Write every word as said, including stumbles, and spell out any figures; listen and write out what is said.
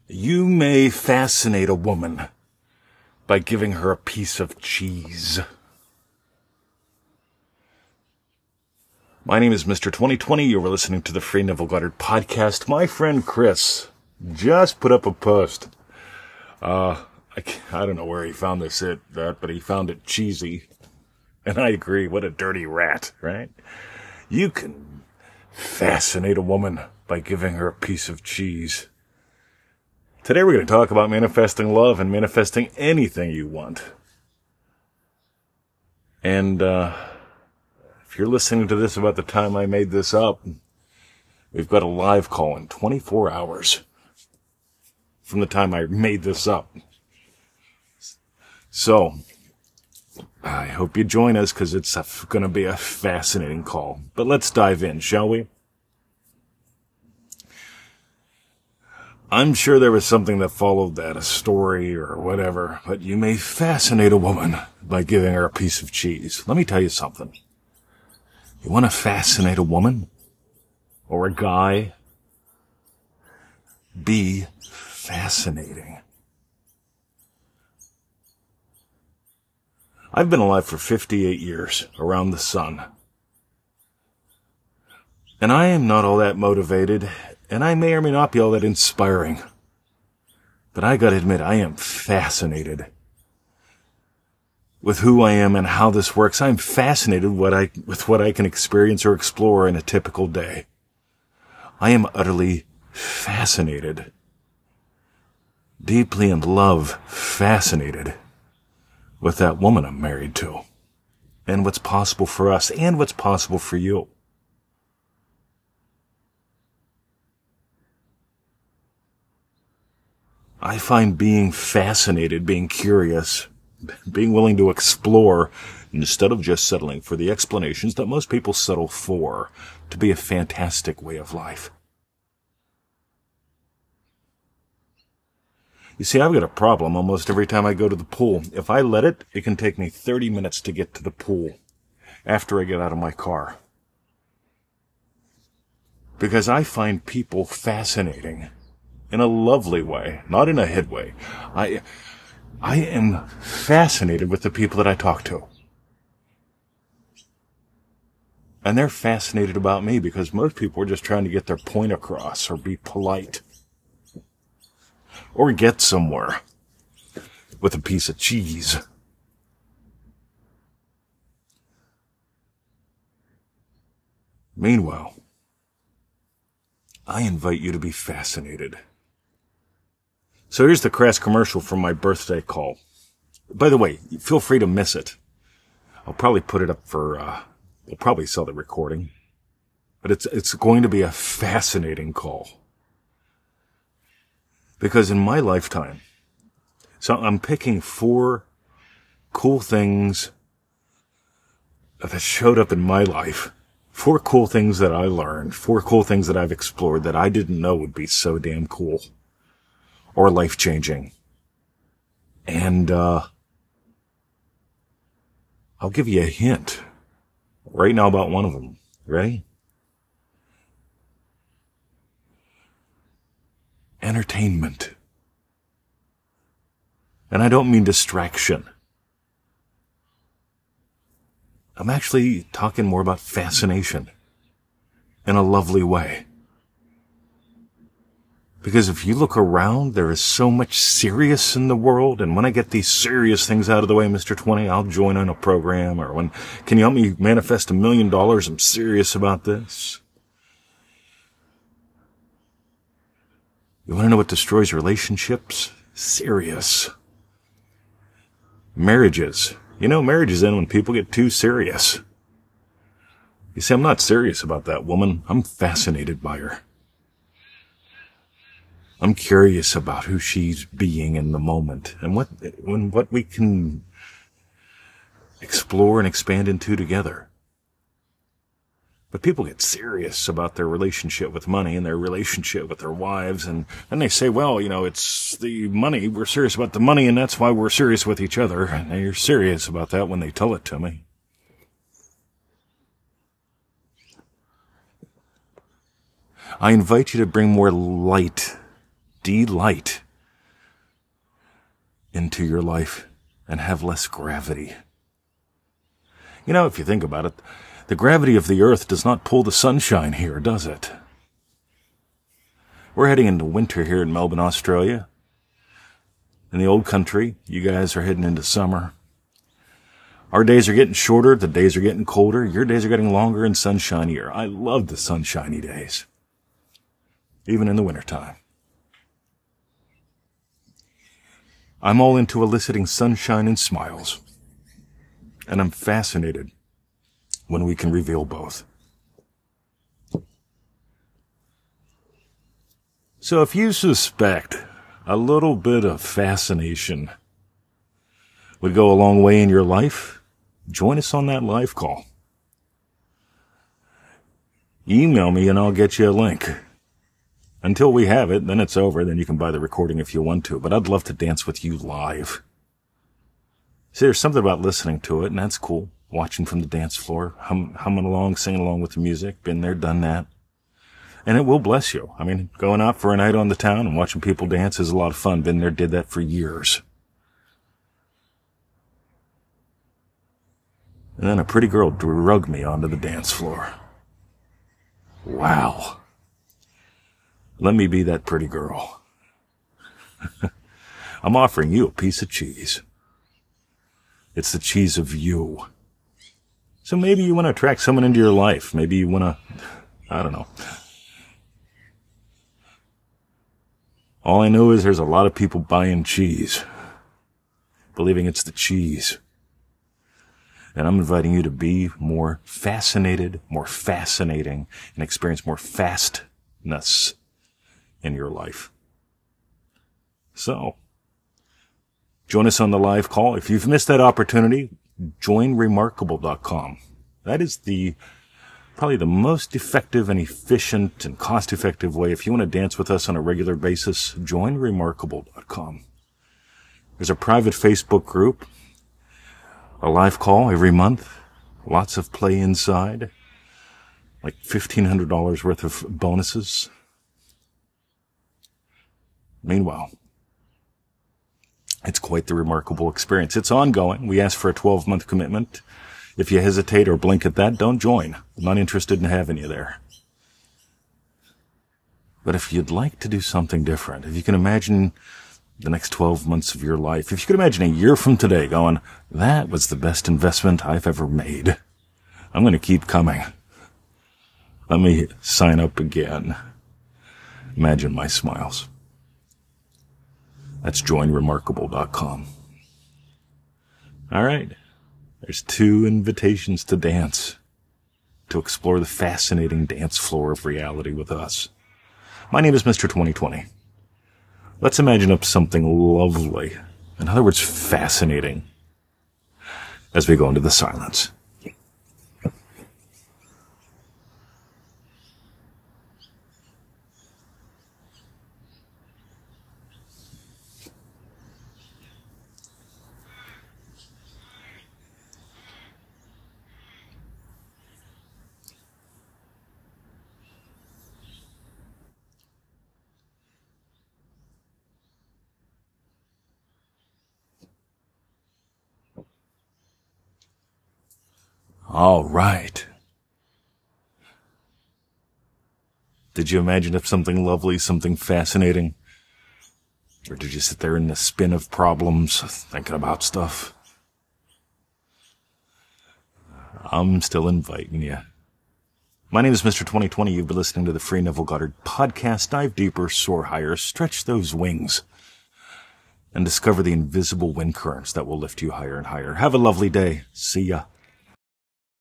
You may fascinate a woman by giving her a piece of cheese. My name is Mister twenty twenty. You were listening to the Free Neville Goddard podcast. My friend Chris just put up a post. Uh, I, I don't know where he found this it, that, but he found it cheesy. And I agree. What a dirty rat, right? You can fascinate a woman by giving her a piece of cheese. Today we're going to talk about manifesting love and manifesting anything you want. And uh, if you're listening to this about the time I made this up, we've got a live call in twenty-four hours from the time I made this up. So, I hope you join us because it's going to be a fascinating call. But let's dive in, shall we? I'm sure there was something that followed that, a story or whatever, but you may fascinate a woman by giving her a piece of cheese. Let me tell you something. You want to fascinate a woman or a guy? Be fascinating. I've been alive for fifty-eight years around the sun. And I am not all that motivated, and I may or may not be all that inspiring. But I gotta admit, I am fascinated with who I am and how this works. I'm fascinated what I, with what I can experience or explore in a typical day. I am utterly fascinated. Deeply in love, fascinated with that woman I'm married to. And what's possible for us, and what's possible for you. I find being fascinated, being curious, being willing to explore, instead of just settling for the explanations that most people settle for, to be a fantastic way of life. You see, I've got a problem almost every time I go to the pool. If I let it, it can take me thirty minutes to get to the pool after I get out of my car. Because I find people fascinating. In a lovely way, not in a hid way. I, I am fascinated with the people that I talk to. And they're fascinated about me because most people are just trying to get their point across or be polite. Or get somewhere with a piece of cheese. Meanwhile, I invite you to be fascinated. So here's the crass commercial from my birthday call. By the way, feel free to miss it. I'll probably put it up for, uh, we'll probably sell the recording. But it's, it's going to be a fascinating call. Because in my lifetime, so I'm picking four cool things that showed up in my life. Four cool things that I learned. Four cool things that I've explored that I didn't know would be so damn cool. Or life-changing. And, uh, I'll give you a hint right now about one of them. Ready? Entertainment. And I don't mean distraction. I'm actually talking more about fascination in a lovely way. Because if you look around, there is so much serious in the world, and when I get these serious things out of the way, Mister twenty, I'll join on a program, or when, can you help me manifest a million dollars? I'm serious about this. You want to know what destroys relationships? Serious. Marriages. You know, marriages end when people get too serious. You see, I'm not serious about that woman. I'm fascinated by her. I'm curious about who she's being in the moment and what, when, what we can explore and expand into together. But people get serious about their relationship with money and their relationship with their wives, and then they say, well, you know, it's the money, we're serious about the money, and that's why we're serious with each other. And they're serious about that when they tell it to me. I invite you to bring more light delight into your life and have less gravity. You know, if you think about it, the gravity of the earth does not pull the sunshine here, does it? We're heading into winter here in Melbourne, Australia. In the old country, you guys are heading into summer. Our days are getting shorter, the days are getting colder, your days are getting longer and sunshinier. I love the sunshiny days, even in the wintertime. I'm all into eliciting sunshine and smiles, and I'm fascinated when we can reveal both. So if you suspect a little bit of fascination would go a long way in your life, join us on that live call. Email me and I'll get you a link. Until we have it, then it's over. Then you can buy the recording if you want to. But I'd love to dance with you live. See, there's something about listening to it, and that's cool. Watching from the dance floor, hum, humming along, singing along with the music. Been there, done that. And it will bless you. I mean, going out for a night on the town and watching people dance is a lot of fun. Been there, did that for years. And then a pretty girl drug me onto the dance floor. Wow. Let me be that pretty girl. I'm offering you a piece of cheese. It's the cheese of you. So maybe you want to attract someone into your life. Maybe you want to, I don't know. All I know is there's a lot of people buying cheese, believing it's the cheese. And I'm inviting you to be more fascinated, more fascinating, and experience more fastness in your life. So, join us on the live call. If you've missed that opportunity, join remarkable dot com. That is the probably the most effective and efficient and cost-effective way. If you want to dance with us on a regular basis, join remarkable dot com. There's a private Facebook group, a live call every month, lots of play inside, like fifteen hundred dollars worth of bonuses. Meanwhile, it's quite the remarkable experience. It's ongoing. We ask for a twelve-month commitment. If you hesitate or blink at that, don't join. I'm not interested in having you there. But if you'd like to do something different, if you can imagine the next twelve months of your life, if you could imagine a year from today going, that was the best investment I've ever made, I'm going to keep coming. Let me sign up again. Imagine my smiles. That's join remarkable dot com. All right. There's two invitations to dance, to explore the fascinating dance floor of reality with us. My name is Mister twenty twenty. Let's imagine up something lovely, in other words, fascinating, as we go into the silence. All right. Did you imagine if something lovely, something fascinating? Or did you sit there in the spin of problems, thinking about stuff? I'm still inviting you. My name is Mister twenty twenty. You've been listening to the Free Neville Goddard podcast. Dive deeper, soar higher, stretch those wings, and discover the invisible wind currents that will lift you higher and higher. Have a lovely day. See ya.